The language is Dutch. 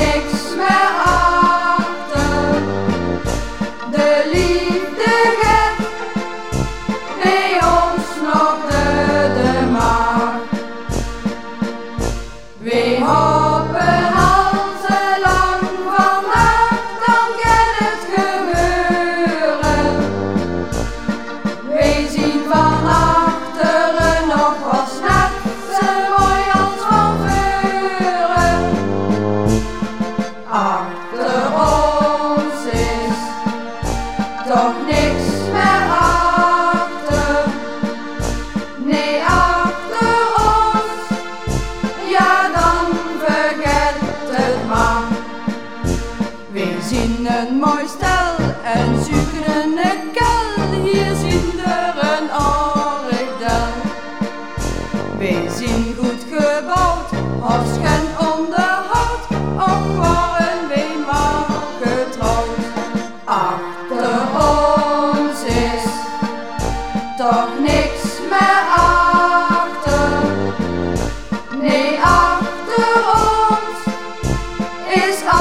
niks meer achter. De liefde gaat bij ons nog de maag. We hopen al te lang vandaag, dan gaat het gebeuren. We zien van achteren nog wat net zo mooi als van voren. Achter ons is toch niks meer achter. Nee, achter ons, ja dan vergeet het maar. We zien een mooi stel en zoeken een kel, hier zien er een orgel. We zien goed gebouwd, als geen onderhoud, of worden we maar getrouwd. Achter ons is toch niks meer achter. Nee, achter ons is